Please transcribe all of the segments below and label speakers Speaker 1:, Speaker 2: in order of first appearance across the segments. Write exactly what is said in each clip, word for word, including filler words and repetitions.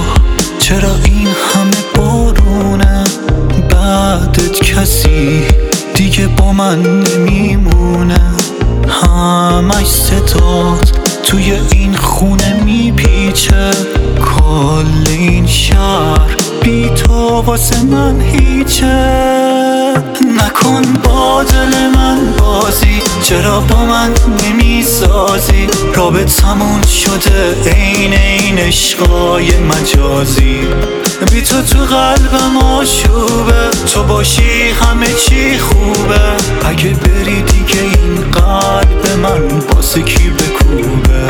Speaker 1: چرا این همه بارونه؟ بعدت کسی دیگه با من نمیمونه. همش ستاد توی این خونه میپیچه، کل این شهر بی تو واسه من هیچه. نکن با دل من بازی، چرا با من نمیسازی؟ رابطمون شده عین این عشقای مجازی. بی تو تو قلبم آشوبه، تو باشی همه چی خوبه. اگه بری دیگه این قلب من واسه کی بکوبه؟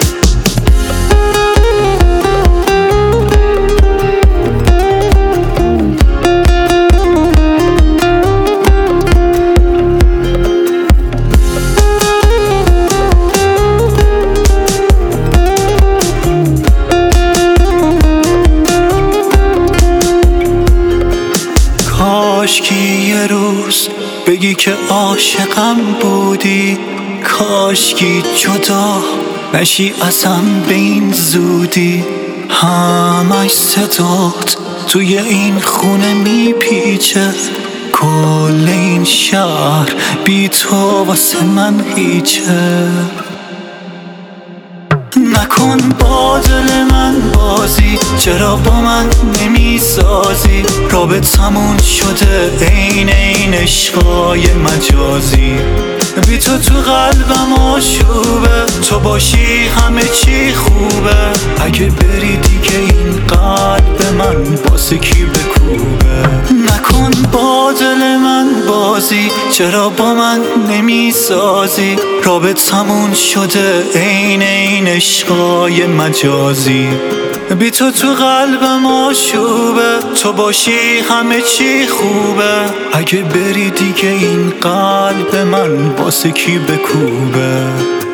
Speaker 1: کاشکی یه روز بگی که عاشقم بودی، کاشکی جدا نشی ازم به این زودی. همش صدات توی این خونه میپیچه، کل این شهر بی تو واسه من هیچه. نکن با دل من بازی، چرا با من نمیسازی؟ رابطمون شده عین این عشقای مجازی. بی تو تو قلبم آشوبه، تو باشی همه چی خوبه. اگه بری دیگه این قلب من واسه کی بکوبه؟ نکن با دل من بازی، چرا با من نمیسازی؟ رابطمون شده عین این عشقای مجازی. بی تو تو قلبم آشوبه، تو باشی همه چی خوبه. اگه بری دیگه این قلب من واسه کی بکوبه؟